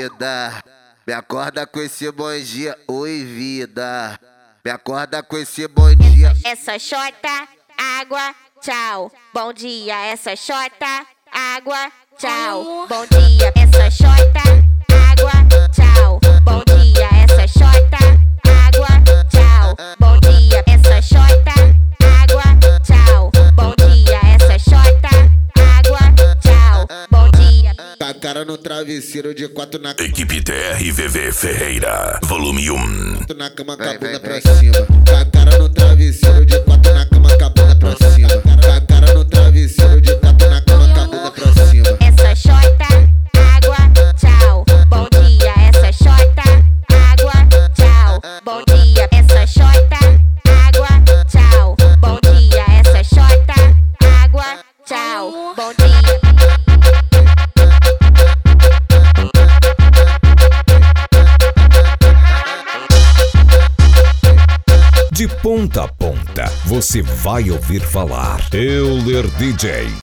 vida. Me acorda com esse bom dia, oi vida. Me acorda com esse bom dia. Essa xota, água, tchau. Bom dia, essa xota, água, tchau. Bom dia, essa xota, água, tchau. Bom dia, essa xota, água, tchau. Bom dia, essa xota, água, tchau. Bom dia, essa xota, água, tchau. Bom dia. Com a cara no travesseiro de quatro na cama. Equipe TRVV Ferreira, volume 1. Na cama com a bunda pra cima. Com a cara no travesseiro de quatro na cama com a bunda pra cima. Com a cara no travesseiro de quatro na cama com a bunda pra cima. Essa xota, água, tchau. Bom dia, essa xota, água, tchau. Bom dia, essa xota, água, tchau. Bom dia, essa xota, água, tchau. Bom dia. De ponta a ponta, você vai ouvir falar Euler DJ.